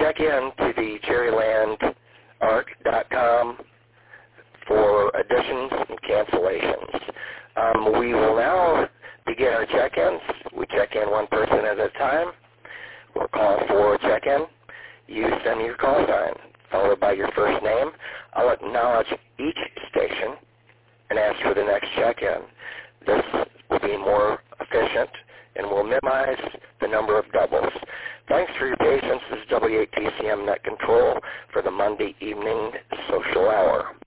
check in to the cherrylandarc.com for additions and cancellations. We will now begin our check-ins. We check in one person at a time. We'll call for a check-in. You send me your call sign, followed by your first name. I'll acknowledge each station and ask for the next check-in. This will be more efficient and will minimize the number of doubles. Thanks for your patience. This is W8TCM Net Control for the Monday evening social hour.